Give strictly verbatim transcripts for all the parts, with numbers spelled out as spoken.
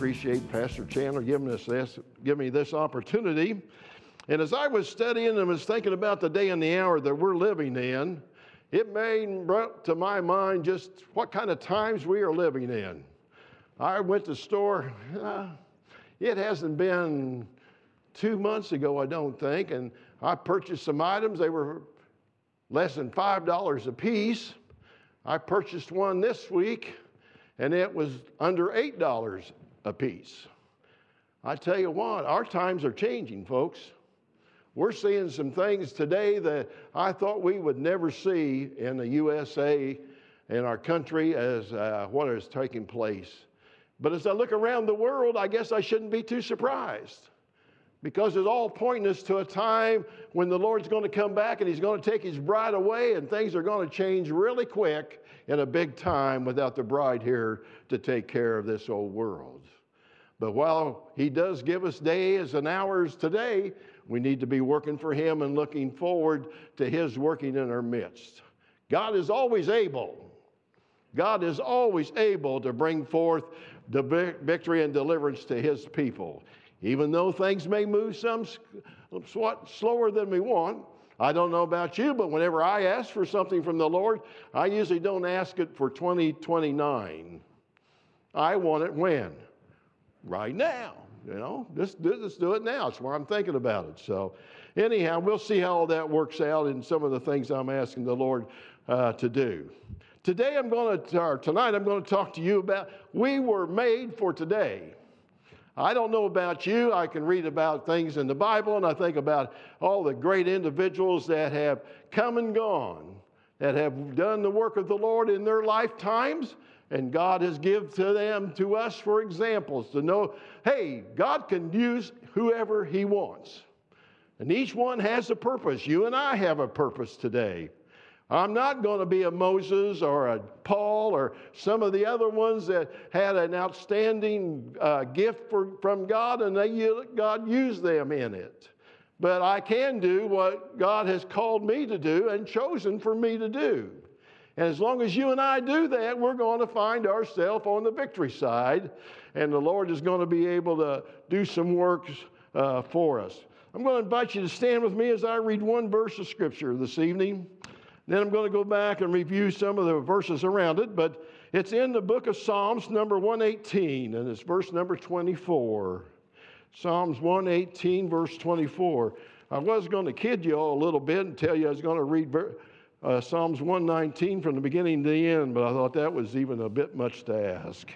appreciate Pastor Chandler giving us this, giving me this opportunity. And as I was studying and was thinking about the day and the hour that we're living in, it made brought to my mind just what kind of times we are living in. I went to the store, uh, it hasn't been two months ago, I don't think, and I purchased some items. They were less than five dollars a piece. I purchased one this week, and it was under eight dollars a piece. I tell you what, our times are changing, folks. We're seeing some things today that I thought we would never see in the U S A, in our country, as uh, what is taking place. But as I look around the world, I guess I shouldn't be too surprised, because it's all pointing us to a time when the Lord's going to come back and he's going to take his bride away, and things are going to change really quick in a big time without the bride here to take care of this old world. But while he does give us days and hours today, we need to be working for him and looking forward to his working in our midst. God is always able. God is always able to bring forth the victory and deliverance to his people. Even though things may move some somewhat slower than we want. I don't know about you, but whenever I ask for something from the Lord, I usually don't ask it for twenty twenty-nine. I want it when? Right now. You know, just, just do it now. That's why I'm thinking about it. So anyhow, we'll see how all that works out in some of the things I'm asking the Lord uh, to do. Today I'm going to, or tonight I'm going to talk to you about, we were made for today. I don't know about you. I can read about things in the Bible, and I think about all the great individuals that have come and gone, that have done the work of the Lord in their lifetimes, and God has given to them, to us, for examples, to know, hey, God can use whoever he wants. And each one has a purpose. You and I have a purpose today. I'm not going to be a Moses or a Paul or some of the other ones that had an outstanding uh, gift for, from God, and they, God used them in it. But I can do what God has called me to do and chosen for me to do. And as long as you and I do that, we're going to find ourselves on the victory side, and the Lord is going to be able to do some works uh, for us. I'm going to invite you to stand with me as I read one verse of Scripture this evening. Then I'm going to go back and review some of the verses around it, but it's in the book of Psalms, number one eighteen, and it's verse number twenty-four. Psalms one eighteen, verse twenty-four. I was going to kid you all a little bit and tell you I was going to read uh, Psalms one nineteen from the beginning to the end, but I thought that was even a bit much to ask.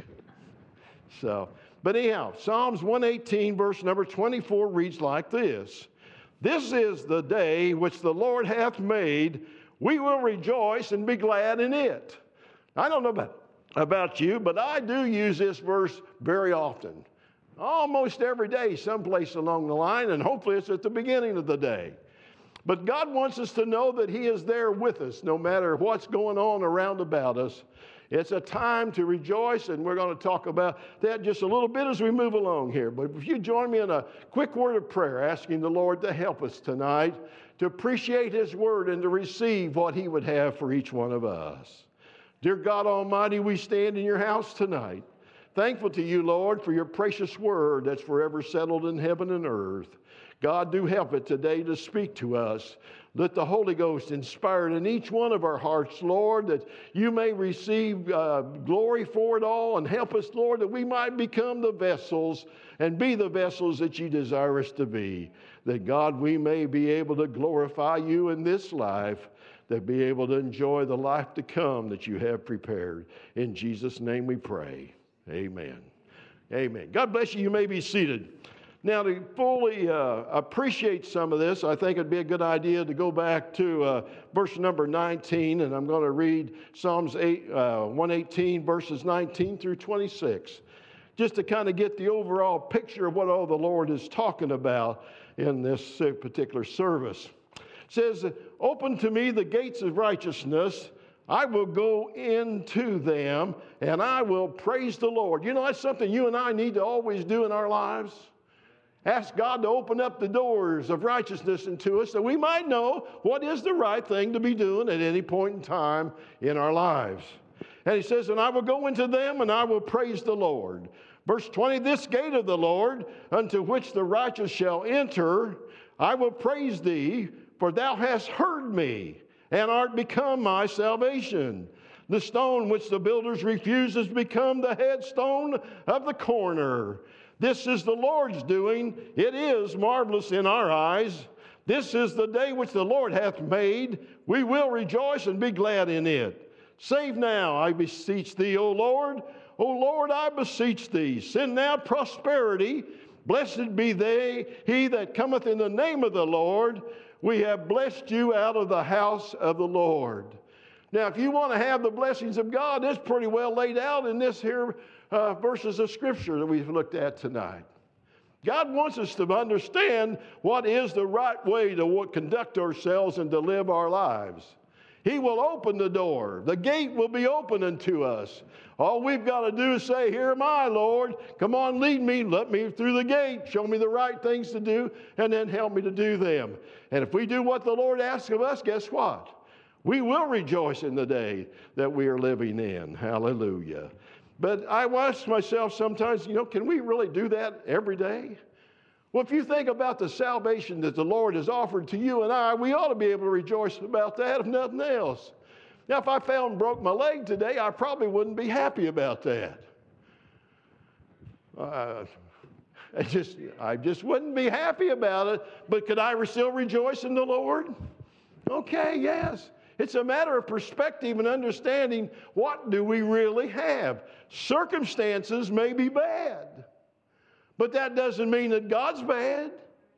So, but anyhow, Psalms one eighteen, verse number twenty-four reads like this. This is the day which the Lord hath made. We will rejoice and be glad in it. I don't know about, about you, but I do use this verse very often. Almost every day, someplace along the line, and hopefully it's at the beginning of the day. But God wants us to know that he is there with us, no matter what's going on around about us. It's a time to rejoice, and we're going to talk about that just a little bit as we move along here. But if you join me in a quick word of prayer, asking the Lord to help us tonight, to appreciate his word and to receive what he would have for each one of us. Dear God Almighty, we stand in your house tonight, thankful to you, Lord, for your precious word that's forever settled in heaven and earth. God, do help it today to speak to us. Let the Holy Ghost inspire it in each one of our hearts, Lord, that you may receive uh, glory for it all, and help us, Lord, that we might become the vessels and be the vessels that you desire us to be. That, God, we may be able to glorify you in this life, that be able to enjoy the life to come that you have prepared. In Jesus' name we pray. Amen. Amen. God bless you. You may be seated. Now, to fully uh, appreciate some of this, I think it'd be a good idea to go back to uh, verse number nineteen, and I'm going to read Psalms eight, uh, one eighteen, verses nineteen through twenty-six, just to kind of get the overall picture of what all the Lord is talking about in this particular service. It says, open to me the gates of righteousness. I will go into them, and I will praise the Lord. You know, that's something you and I need to always do in our lives. Ask God to open up the doors of righteousness into us, so we might know what is the right thing to be doing at any point in time in our lives. And he says, and I will go into them, and I will praise the Lord. Verse twenty, this gate of the Lord, unto which the righteous shall enter, I will praise thee, for thou hast heard me, and art become my salvation. The stone which the builders refused has become the headstone of the corner. This is the Lord's doing. It is marvelous in our eyes. This is the day which the Lord hath made. We will rejoice and be glad in it. Save now, I beseech thee, O Lord. O Lord, I beseech thee. Send now prosperity. Blessed be they, he that cometh in the name of the Lord. We have blessed you out of the house of the Lord. Now, if you want to have the blessings of God, it's pretty well laid out in this here uh, verses of Scripture that we've looked at tonight. God wants us to understand what is the right way to conduct ourselves and to live our lives. He will open the door. The gate will be open unto us. All we've got to do is say, here am I, Lord. Come on, lead me. Let me through the gate. Show me the right things to do, and then help me to do them. And if we do what the Lord asks of us, guess what? We will rejoice in the day that we are living in. Hallelujah. But I ask myself sometimes, you know, can we really do that every day? Well, if you think about the salvation that the Lord has offered to you and I, we ought to be able to rejoice about that, if nothing else. Now, if I fell and broke my leg today, I probably wouldn't be happy about that. Uh, I just, I just wouldn't be happy about it. But could I still rejoice in the Lord? Okay, yes. It's a matter of perspective and understanding, what do we really have? Circumstances may be bad, but that doesn't mean that God's bad.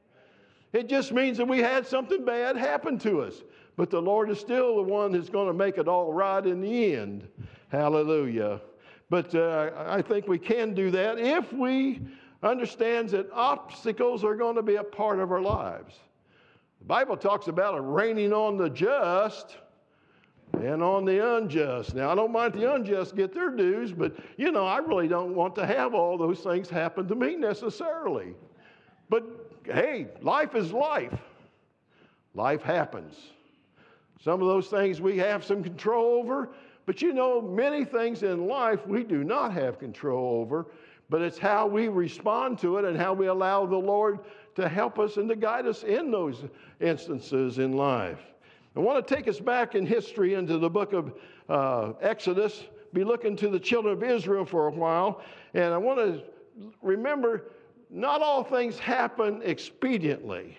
It just means that we had something bad happen to us. But the Lord is still the one who's going to make it all right in the end. Hallelujah. But uh, I think we can do that if we understand that obstacles are going to be a part of our lives. The Bible talks about it raining on the just and on the unjust. Now, I don't mind the unjust get their dues, but, you know, I really don't want to have all those things happen to me necessarily. But, hey, life is life. Life happens. Some of those things we have some control over, but, you know, many things in life we do not have control over, but it's how we respond to it and how we allow the Lord to help us and to guide us in those instances in life. I want to take us back in history into the book of uh, Exodus, be looking to the children of Israel for a while, and I want to remember not all things happen expediently.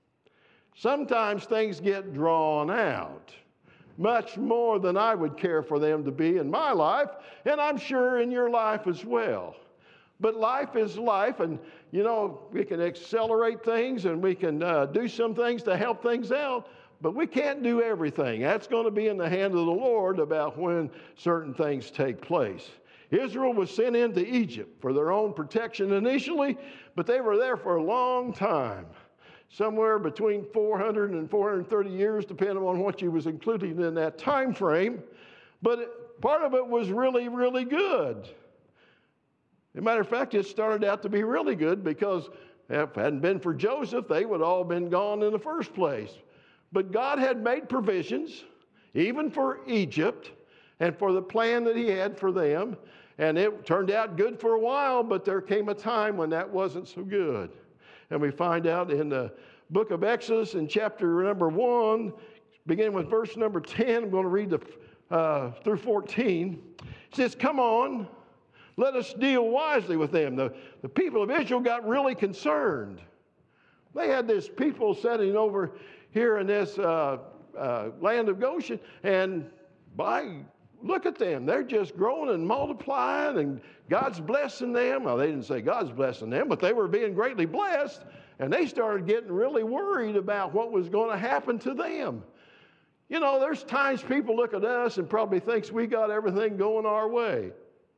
Sometimes things get drawn out, much more than I would care for them to be in my life, and I'm sure in your life as well. But life is life, and, you know, we can accelerate things and we can uh, do some things to help things out, but we can't do everything. That's going to be in the hand of the Lord about when certain things take place. Israel was sent into Egypt for their own protection initially, but they were there for a long time, somewhere between four hundred and four hundred thirty years, depending on what you was including in that time frame. But part of it was really, really good. As a matter of fact, it started out to be really good because if it hadn't been for Joseph, they would all been gone in the first place. But God had made provisions, even for Egypt, and for the plan that he had for them. And it turned out good for a while, but there came a time when that wasn't so good. And we find out in the book of Exodus in chapter number one, beginning with verse number ten, I'm going to read the, uh, through fourteen. It says, come on, let us deal wisely with them. The, the people of Israel got really concerned. They had this people sitting over here in this uh, uh, land of Goshen, and by look at them. They're just growing and multiplying, and God's blessing them. Well, they didn't say God's blessing them, but they were being greatly blessed, and they started getting really worried about what was going to happen to them. You know, there's times people look at us and probably thinks we got everything going our way.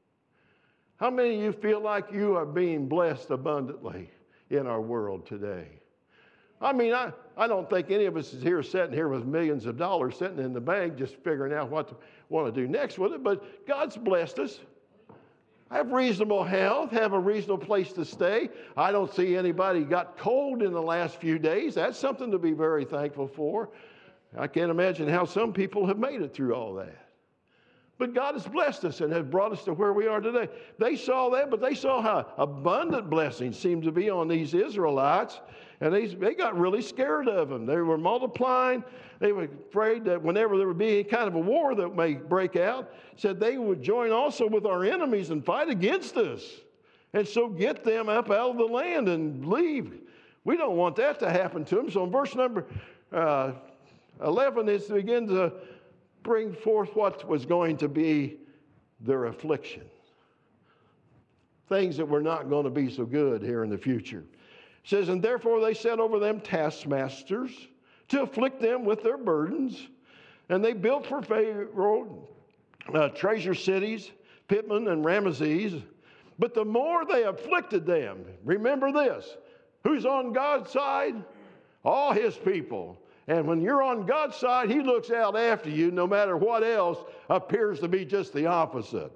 How many of you feel like you are being blessed abundantly in our world today? I mean, I, I don't think any of us is here sitting here with millions of dollars sitting in the bank just figuring out what to want to do next with it, but God's blessed us. Have reasonable health, have a reasonable place to stay. I don't see anybody got cold in the last few days. That's something to be very thankful for. I can't imagine how some people have made it through all that. But God has blessed us and has brought us to where we are today. They saw that, but they saw how abundant blessings seemed to be on these Israelites, and they, they got really scared of them. They were multiplying. They were afraid that whenever there would be any kind of a war that may break out, said they would join also with our enemies and fight against us, and so get them up out of the land and leave. We don't want that to happen to them. So in verse number uh, eleven, it begins to bring forth what was going to be their affliction. Things that were not going to be so good here in the future. It says, and therefore they set over them taskmasters to afflict them with their burdens. And they built for Pharaoh uh, treasure cities, Pitman and Ramesses. But the more they afflicted them, remember this, who's on God's side? All his people. And when you're on God's side, he looks out after you no matter what else appears to be just the opposite.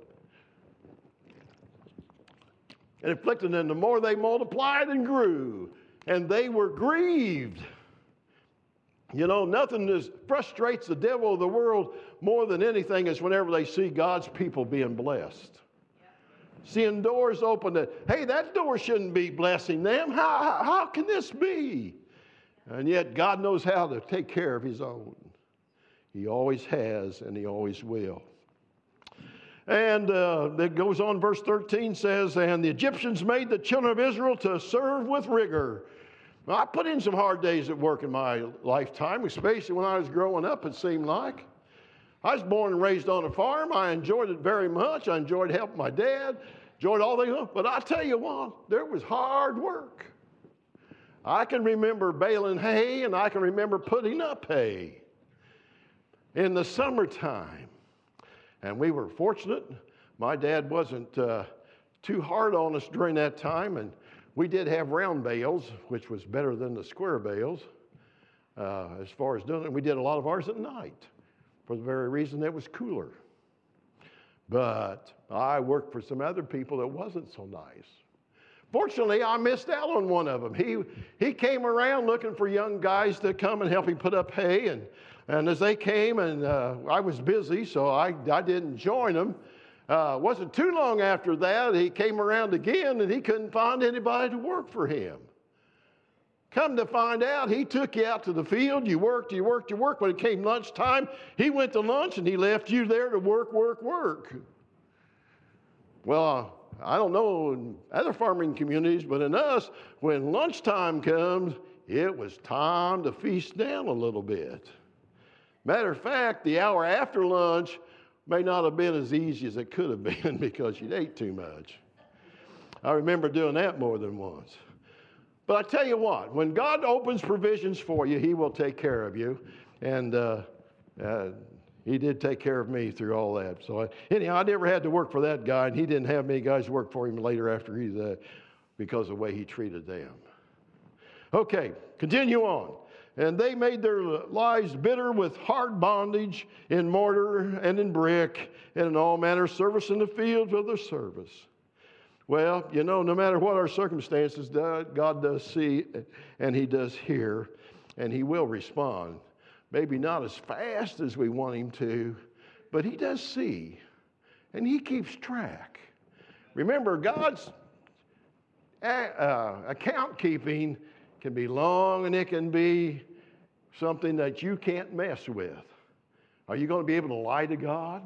And afflicted them, the more they multiplied and grew, and they were grieved. You know, nothing is, frustrates the devil of the world more than anything is whenever they see God's people being blessed. Seeing doors open that, hey, that door shouldn't be blessing them. How, how, how can this be? And yet God knows how to take care of his own. He always has, and he always will. And uh, it goes on, verse thirteen says, and the Egyptians made the children of Israel to serve with rigor. Well, I put in some hard days at work in my lifetime, especially when I was growing up, it seemed like. I was born and raised on a farm. I enjoyed it very much. I enjoyed helping my dad, enjoyed all the, but I tell you what, there was hard work. I can remember baling hay, and I can remember putting up hay in the summertime. And we were fortunate. My dad wasn't uh, too hard on us during that time, and we did have round bales, which was better than the square bales uh, as far as doing it. We did a lot of ours at night for the very reason that it was cooler. But I worked for some other people that wasn't so nice. Fortunately, I missed out on one of them. He, he came around looking for young guys to come and help him put up hay, and And as they came, and uh, I was busy, so I, I didn't join them. Uh, wasn't too long after that, he came around again, and he couldn't find anybody to work for him. Come to find out, he took you out to the field. You worked, you worked, you worked. When it came lunchtime, he went to lunch, and he left you there to work, work, work. Well, I don't know in other farming communities, but in us, when lunchtime comes, it was time to feast down a little bit. Matter of fact, the hour after lunch may not have been as easy as it could have been because you'd ate too much. I remember doing that more than once. But I tell you what, when God opens provisions for you, he will take care of you. And uh, uh, he did take care of me through all that. So I, anyhow, I never had to work for that guy, and he didn't have many guys work for him later after he uh, because of the way he treated them. Okay, continue on. And they made their lives bitter with hard bondage in mortar and in brick and in all manner of service in the fields of their service. Well, you know, no matter what our circumstances, God does see and he does hear, and he will respond. Maybe not as fast as we want him to, but he does see, and he keeps track. Remember, God's uh, account keeping can be long, and it can be something that you can't mess with. Are you going to be able to lie to God?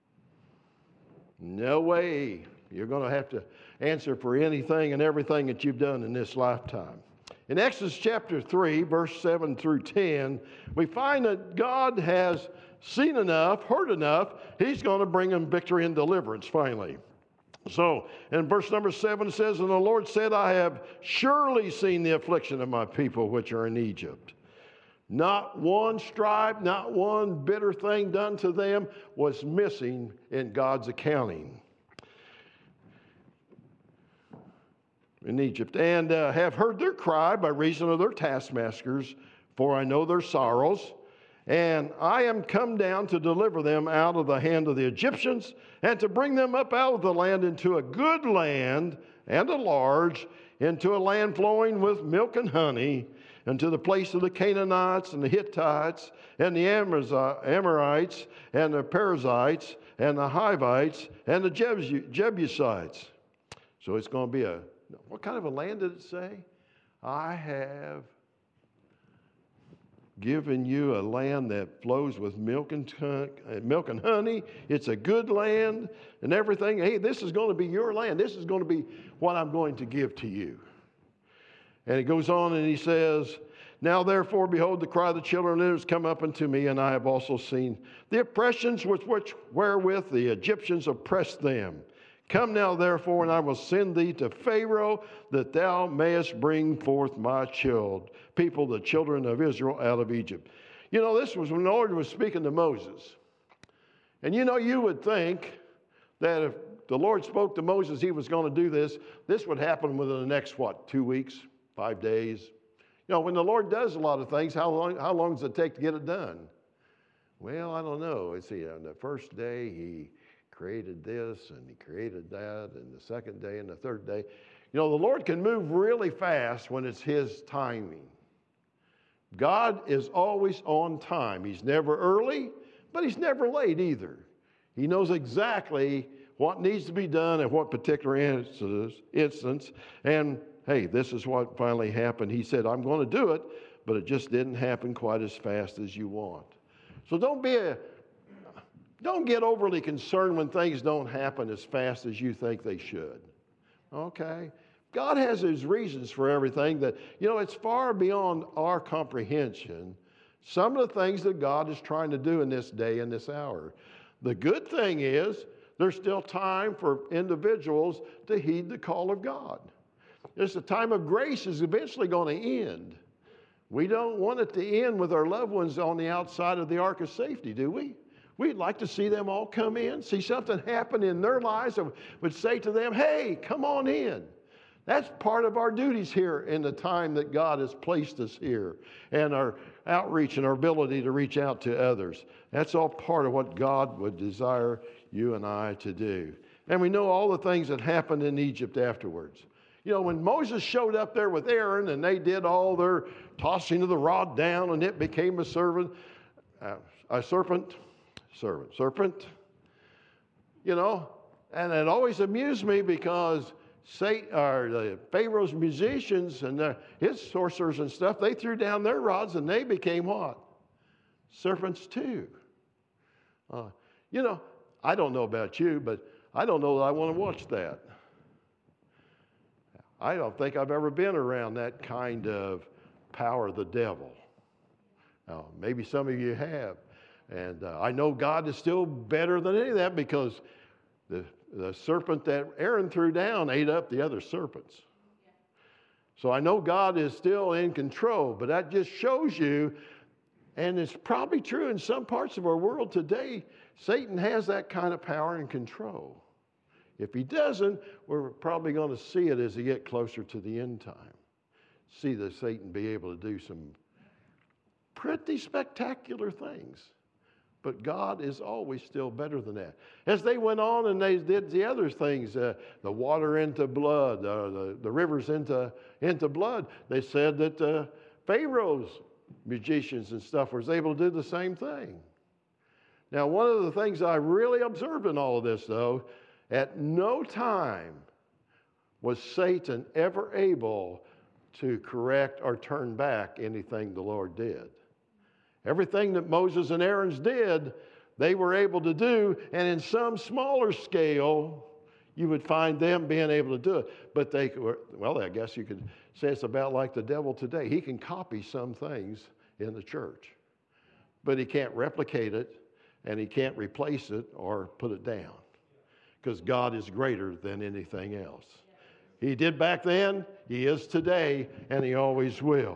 No way. You're going to have to answer for anything and everything that you've done in this lifetime. In Exodus chapter three, verse seven through ten, we find that God has seen enough, heard enough. He's going to bring them victory and deliverance finally. So, in verse number seven it says, and the Lord said, I have surely seen the affliction of my people which are in Egypt. Not one stripe, not one bitter thing done to them was missing in God's accounting in Egypt. And uh, have heard their cry by reason of their taskmasters, for I know their sorrows. And I am come down to deliver them out of the hand of the Egyptians, and to bring them up out of the land into a good land, and a large, into a land flowing with milk and honey, and to the place of the Canaanites and the Hittites and the Amorites and the Perizzites and the Hivites and the Jebusites. So it's going to be a, what kind of a land did it say? I have given you a land that flows with milk and, milk and honey. It's a good land and everything. Hey, this is going to be your land. This is going to be what I'm going to give to you. And he goes on and he says, now therefore, behold, the cry of the children of Israel has come up unto me, and I have also seen the oppressions with which wherewith the Egyptians oppressed them. Come now, therefore, and I will send thee to Pharaoh, that thou mayest bring forth my children, people, the children of Israel, out of Egypt. You know, this was when the Lord was speaking to Moses. And you know, you would think that if the Lord spoke to Moses, he was going to do this, this would happen within the next, what, two weeks, five days? You know, when the Lord does a lot of things, how long, how long does it take to get it done? Well, I don't know. Let's see, on the first day, he created this, and he created that, and the second day, and the third day. You know, the Lord can move really fast when it's his timing. God is always on time. He's never early, but he's never late either. He knows exactly what needs to be done at what particular instance. And, hey, this is what finally happened. He said, I'm going to do it, but it just didn't happen quite as fast as you want. So don't be a Don't get overly concerned when things don't happen as fast as you think they should. Okay? God has his reasons for everything that, you know, it's far beyond our comprehension. Some of the things that God is trying to do in this day and this hour. The good thing is there's still time for individuals to heed the call of God. There's a time of grace is eventually going to end. We don't want it to end with our loved ones on the outside of the ark of safety, do we? We'd like to see them all come in, see something happen in their lives that would say to them, hey, come on in. That's part of our duties here in the time that God has placed us here, and our outreach and our ability to reach out to others. That's all part of what God would desire you and I to do. And we know all the things that happened in Egypt afterwards. You know, when Moses showed up there with Aaron and they did all their tossing of the rod down and it became a servant, uh, a serpent, servant, serpent, you know, and it always amused me because Satan, or the Pharaoh's musicians and the, his sorcerers and stuff, they threw down their rods and they became what? Serpents too. Uh, you know, I don't know about you, but I don't know that I want to watch that. I don't think I've ever been around that kind of power of the devil. Now, maybe some of you have. And uh, I know God is still better than any of that because the, the serpent that Aaron threw down ate up the other serpents. So I know God is still in control, but that just shows you, and it's probably true in some parts of our world today, Satan has that kind of power and control. If he doesn't, we're probably going to see it as we get closer to the end time. See that Satan be able to do some pretty spectacular things. But God is always still better than that. As they went on and they did the other things, uh, the water into blood, uh, the, the rivers into, into blood, they said that uh, Pharaoh's magicians and stuff was able to do the same thing. Now, one of the things I really observed in all of this, though, at no time was Satan ever able to correct or turn back anything the Lord did. Everything that Moses and Aaron did, they were able to do, and in some smaller scale, you would find them being able to do it. But they were, well, I guess you could say it's about like the devil today. He can copy some things in the church, but he can't replicate it, and he can't replace it or put it down, because God is greater than anything else. He did back then, he is today, and he always will.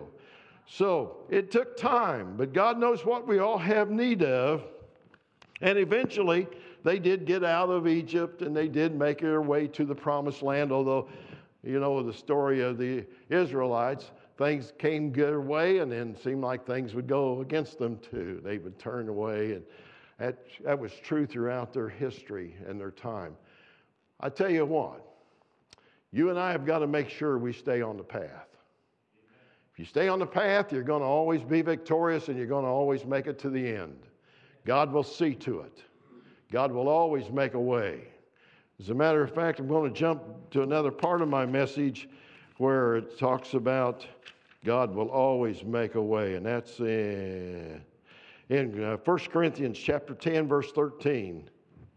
So it took time, but God knows what we all have need of. And eventually, they did get out of Egypt, and they did make their way to the promised land, although, you know, the story of the Israelites, things came their way, and then it seemed like things would go against them too. They would turn away, and that, that was true throughout their history and their time. I tell you what, you and I have got to make sure we stay on the path. If you stay on the path, you're going to always be victorious and you're going to always make it to the end. God will see to it. God will always make a way. As a matter of fact, I'm going to jump to another part of my message where it talks about God will always make a way, and that's in, in uh, First Corinthians chapter ten, verse thirteen.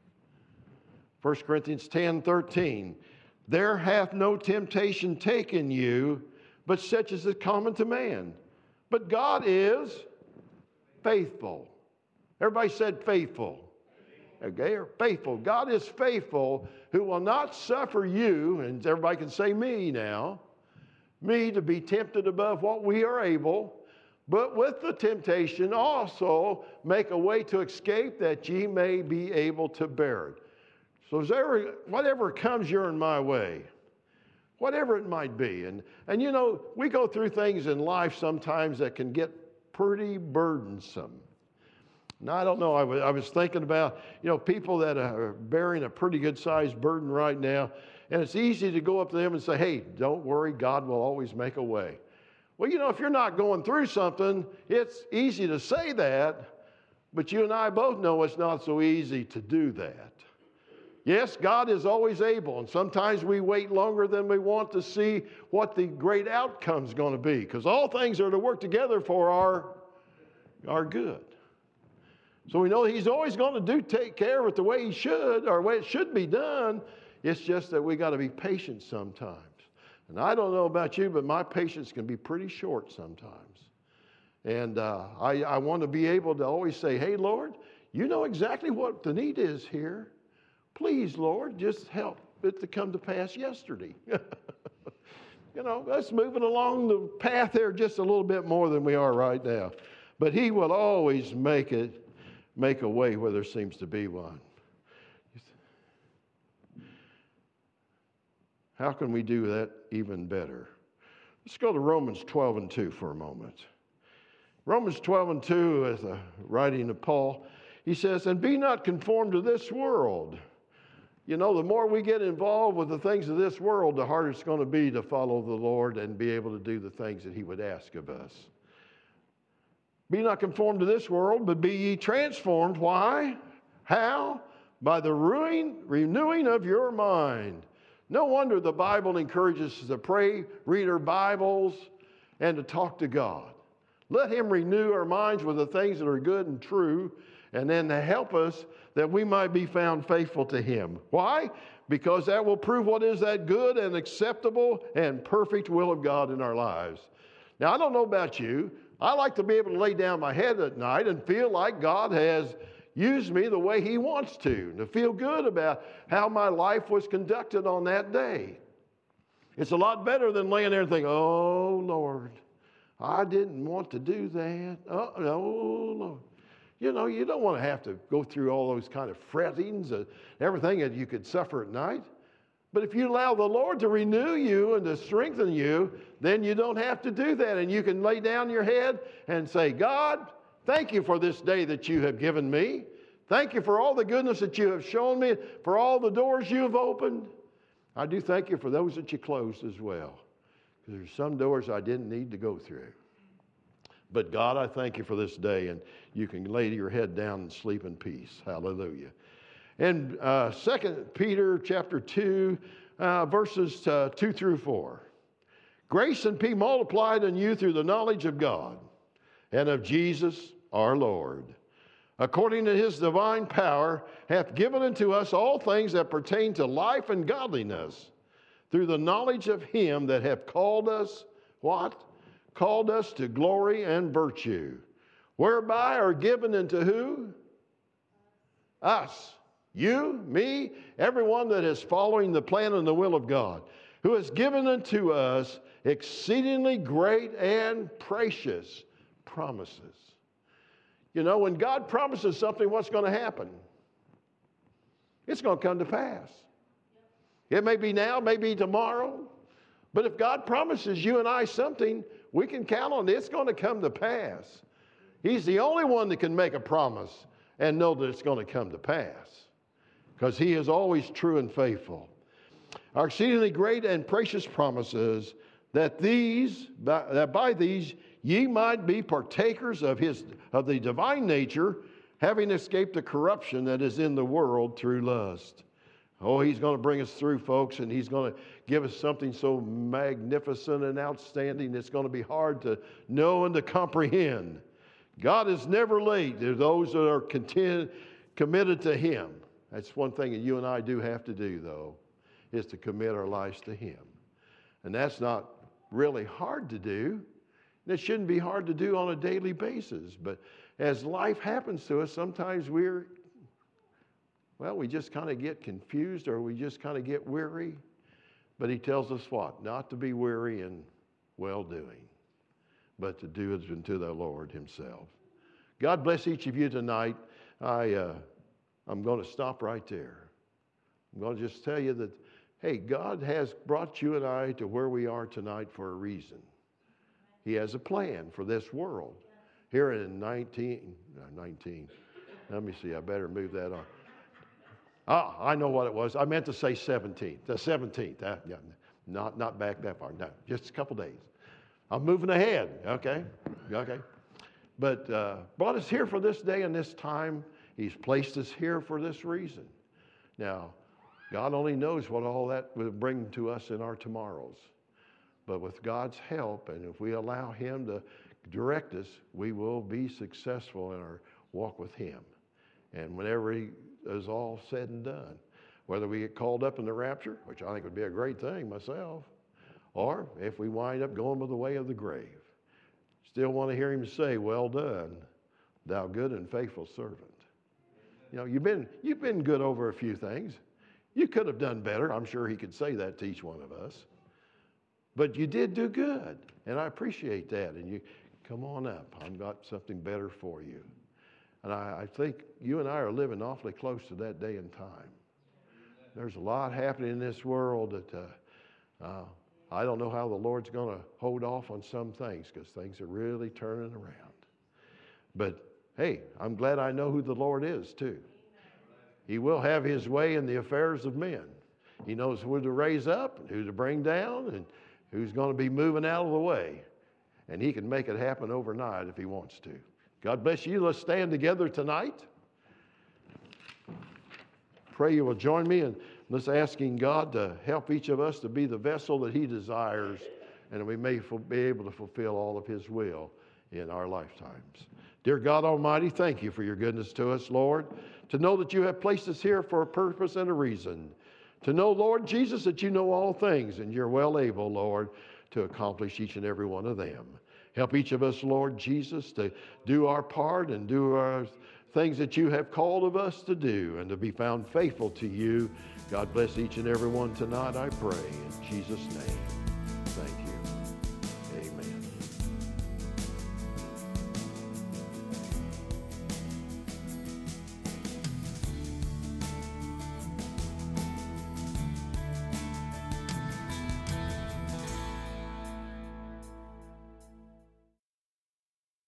First Corinthians ten, thirteen. There hath no temptation taken you, but such as is common to man. But God is faithful. Everybody said faithful. Okay, or faithful. God is faithful, who will not suffer you, and everybody can say me now, me to be tempted above what we are able, but with the temptation also make a way to escape that ye may be able to bear it. So is there, whatever comes your and my way, whatever it might be, and, and you know, we go through things in life sometimes that can get pretty burdensome. Now, I don't know, I was, I was thinking about, you know, people that are bearing a pretty good sized burden right now, and it's easy to go up to them and say, hey, don't worry, God will always make a way. Well, you know, if you're not going through something, it's easy to say that, but you and I both know it's not so easy to do that. Yes, God is always able, and sometimes we wait longer than we want to see what the great outcome's going to be, because all things are to work together for our, our good. So we know He's always going to do take care of it the way He should, or the way it should be done. It's just that we got to be patient sometimes. And I don't know about you, but my patience can be pretty short sometimes. And uh, I, I want to be able to always say, hey, Lord, you know exactly what the need is here. Please, Lord, just help it to come to pass yesterday. You know, let's move it along the path there just a little bit more than we are right now. But He will always make it make a way where there seems to be one. How can we do that even better? Let's go to Romans twelve and two for a moment. Romans twelve and two is a writing of Paul. He says, and be not conformed to this world. You know, the more we get involved with the things of this world, the harder it's going to be to follow the Lord and be able to do the things that He would ask of us. Be not conformed to this world, but be ye transformed. Why? How? By the ruin, renewing of your mind. No wonder the Bible encourages us to pray, read our Bibles, and to talk to God. Let Him renew our minds with the things that are good and true, and then to help us that we might be found faithful to Him. Why? Because that will prove what is that good and acceptable and perfect will of God in our lives. Now, I don't know about you. I like to be able to lay down my head at night and feel like God has used me the way He wants to, to feel good about how my life was conducted on that day. It's a lot better than laying there and thinking, oh, Lord, I didn't want to do that. Oh, no, Lord. You know, you don't want to have to go through all those kind of frettings and everything that you could suffer at night. But if you allow the Lord to renew you and to strengthen you, then you don't have to do that. And you can lay down your head and say, God, thank you for this day that you have given me. Thank you for all the goodness that you have shown me, for all the doors you have opened. I do thank you for those that you closed as well, because there's some doors I didn't need to go through. But God, I thank you for this day, and you can lay your head down and sleep in peace. Hallelujah. In uh, Second Peter chapter two, uh, verses uh, two through four. Grace and peace multiplied in you through the knowledge of God and of Jesus our Lord, according to His divine power, hath given unto us all things that pertain to life and godliness, through the knowledge of Him that hath called us, what? Called us to glory and virtue, whereby are given unto who? Us. You, me, everyone that is following the plan and the will of God, who has given unto us exceedingly great and precious promises. You know, when God promises something, what's going to happen? It's going to come to pass. It may be now, maybe tomorrow. But if God promises you and I something, we can count on it. It's going to come to pass. He's the only one that can make a promise and know that it's going to come to pass, because He is always true and faithful. Our exceedingly great and precious promises, that these, by, that by these ye might be partakers of his of the divine nature, having escaped the corruption that is in the world through lust. Oh, he's going to bring us through, folks, and he's going to give us something so magnificent and outstanding it's going to be hard to know and to comprehend. God is never late to those that are content, committed to him. That's one thing that you and I do have to do, though, is to commit our lives to him. And that's not really hard to do. And it shouldn't be hard to do on a daily basis. But as life happens to us, sometimes we're, well, we just kind of get confused or we just kind of get weary. But he tells us what? Not to be weary in well-doing, but to do it unto the Lord himself. God bless each of you tonight. I, uh, I'm going to stop right there. I'm going to just tell you that, hey, God has brought you and I to where we are tonight for a reason. He has a plan for this world. Here in nineteen, nineteen, let me see, I better move that on. Ah, I know what it was. I meant to say seventeenth, the seventeenth. Uh, yeah, not, not back that far, no, just a couple days. I'm moving ahead, okay, okay. But uh, brought us here for this day and this time. He's placed us here for this reason. Now, God only knows what all that will bring to us in our tomorrows. But with God's help, and if we allow him to direct us, we will be successful in our walk with him. And whenever he is all said and done, whether we get called up in the rapture, which I think would be a great thing myself, or if we wind up going with the way of the grave, still want to hear him say, well done, thou good and faithful servant. You know, you've been, you've been good over a few things. You could have done better. I'm sure he could say that to each one of us. But you did do good, and I appreciate that. And you, come on up. I've got something better for you. And I, I think you and I are living awfully close to that day and time. There's a lot happening in this world that uh, uh, I don't know how the Lord's going to hold off on some things, because things are really turning around. But hey, I'm glad I know who the Lord is too. He will have his way in the affairs of men. He knows who to raise up and who to bring down and who's going to be moving out of the way. And he can make it happen overnight if he wants to. God bless you. Let's stand together tonight. Pray you will join me in let's asking God to help each of us to be the vessel that he desires, and we may be able to fulfill all of his will in our lifetimes. Dear God Almighty, thank you for your goodness to us, Lord, to know that you have placed us here for a purpose and a reason. To know, Lord Jesus, that you know all things, and you're well able, Lord, to accomplish each and every one of them. Help each of us, Lord Jesus, to do our part and do our things that you have called of us to do, and to be found faithful to you. God bless each and every one tonight, I pray, in Jesus' name.